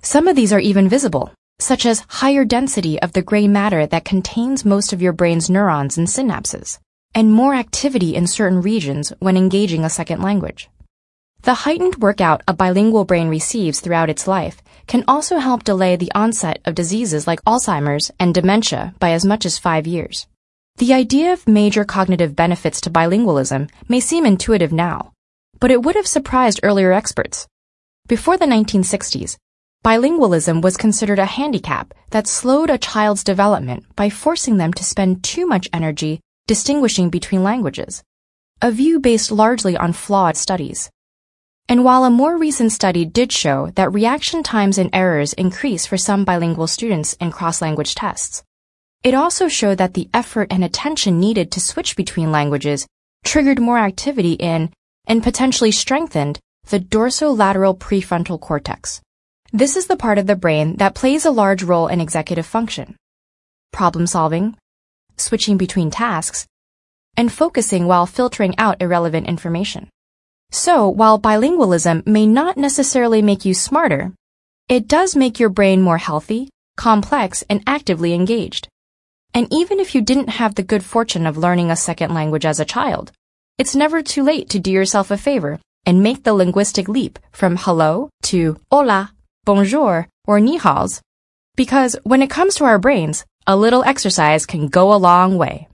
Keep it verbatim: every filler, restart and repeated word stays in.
Some of these are even visible, such as higher density of the gray matter that contains most of your brain's neurons and synapses, and more activity in certain regions when engaging a second language. The heightened workout a bilingual brain receives throughout its life can also help delay the onset of diseases like Alzheimer's and dementia by as much as five years. The idea of major cognitive benefits to bilingualism may seem intuitive now, but it would have surprised earlier experts. Before the nineteen sixties, bilingualism was considered a handicap that slowed a child's development by forcing them to spend too much energy distinguishing between languages, a view based largely on flawed studies. And while a more recent study did show that reaction times and errors increase for some bilingual students in cross-language tests, it also showed that the effort and attention needed to switch between languages triggered more activity in, and potentially strengthened, the dorsolateral prefrontal cortex. This is the part of the brain that plays a large role in executive function, problem solving, switching between tasks, and focusing while filtering out irrelevant information. So, while bilingualism may not necessarily make you smarter, it does make your brain more healthy, complex, and actively engaged. And even if you didn't have the good fortune of learning a second language as a child, it's never too late to do yourself a favor and make the linguistic leap from hello to hola, bonjour, or ni haos, because when it comes to our brains, a little exercise can go a long way.